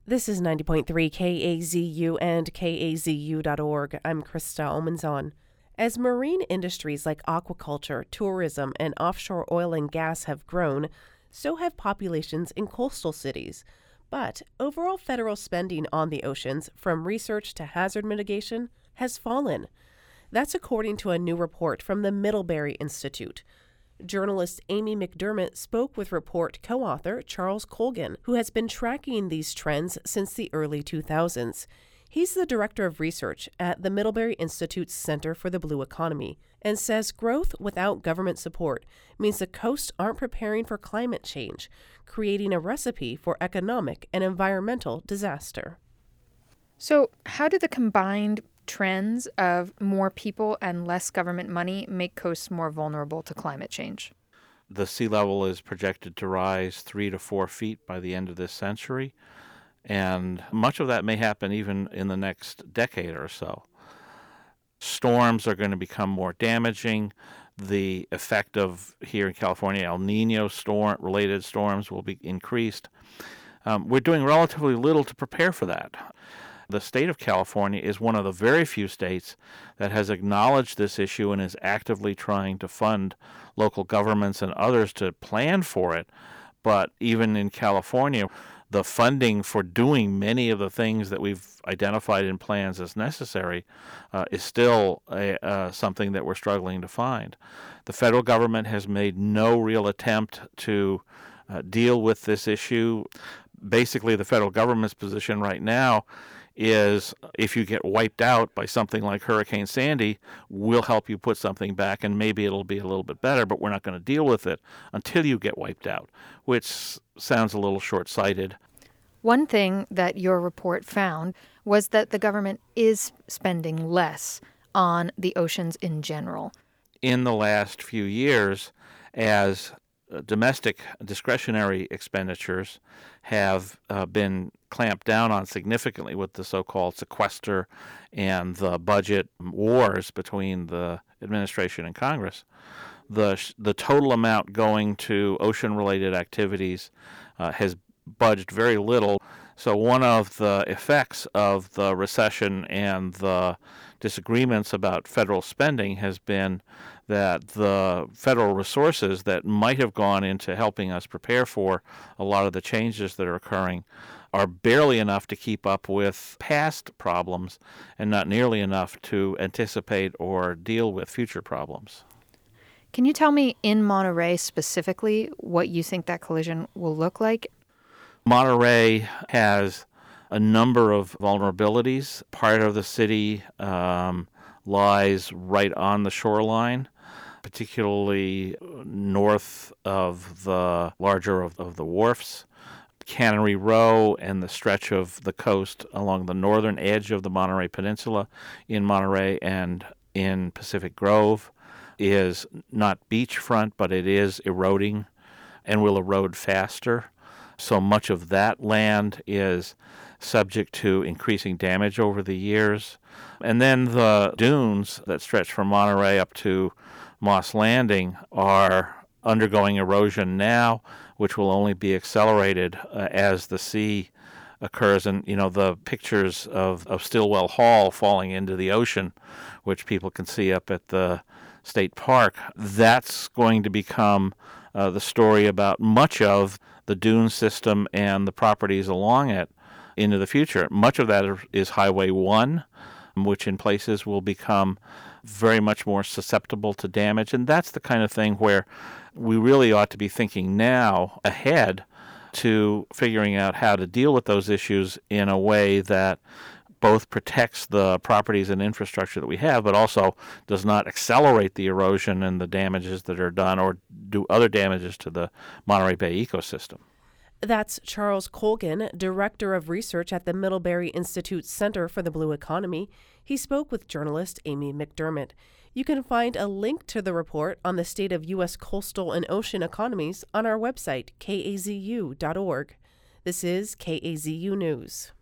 This is 90.3 KAZU and KAZU.org. I'm Krista Omanzon. As marine industries like aquaculture, tourism, and offshore oil and gas have grown, so have populations in coastal cities. But overall federal spending on the oceans, from research to hazard mitigation, has fallen. That's according to a new report from the Middlebury Institute. Journalist Amy McDermott spoke with report co-author Charles Colgan, who has been tracking these trends since the early 2000s. He's the director of research at the Middlebury Institute's Center for the Blue Economy and says growth without government support means the coasts aren't preparing for climate change, creating a recipe for economic and environmental disaster. So, how do the combined trends of more people and less government money make coasts more vulnerable to climate change? The sea level is projected to rise 3 to 4 feet by the end of this century, and much of that may happen even in the next decade or so. Storms are going to become more damaging. The effect of, here in California, El Nino related storms will be increased. We're doing relatively little to prepare for that. The state of California is one of the very few states that has acknowledged this issue and is actively trying to fund local governments and others to plan for it. But even in California, the funding for doing many of the things that we've identified in plans as necessary is still something that we're struggling to find. The federal government has made no real attempt to deal with this issue. Basically, the federal government's position right now is if you get wiped out by something like Hurricane Sandy, we'll help you put something back and maybe it'll be a little bit better, but we're not going to deal with it until you get wiped out, which sounds a little short-sighted. One thing that your report found was that the government is spending less on the oceans in general. In the last few years, as domestic discretionary expenditures have been clamped down on significantly with the so-called sequester and the budget wars between the administration and Congress, the total amount going to ocean-related activities has budged very little. So one of the effects of the recession and the disagreements about federal spending has been that the federal resources that might have gone into helping us prepare for a lot of the changes that are occurring are barely enough to keep up with past problems and not nearly enough to anticipate or deal with future problems. Can you tell me in Monterey specifically what you think that collision will look like? Monterey has a number of vulnerabilities. Part of the city lies right on the shoreline, particularly north of the larger of the wharfs. Cannery Row and the stretch of the coast along the northern edge of the Monterey Peninsula in Monterey and in Pacific Grove is not beachfront, but it is eroding and will erode faster. So much of that land is subject to increasing damage over the years. And then the dunes that stretch from Monterey up to Moss Landing are undergoing erosion now, which will only be accelerated as the sea occurs. And, the pictures of Stillwell Hall falling into the ocean, which people can see up at the state park, that's going to become the story about much of the dune system and the properties along it into the future. Much of that is Highway 1, which in places will become very much more susceptible to damage. And that's the kind of thing where we really ought to be thinking now ahead to figuring out how to deal with those issues in a way that both protects the properties and infrastructure that we have, but also does not accelerate the erosion and the damages that are done or do other damages to the Monterey Bay ecosystem. That's Charles Colgan, Director of Research at the Middlebury Institute's Center for the Blue Economy. He spoke with journalist Amy McDermott. You can find a link to the report on the state of U.S. coastal and ocean economies on our website, kazu.org. This is KAZU News.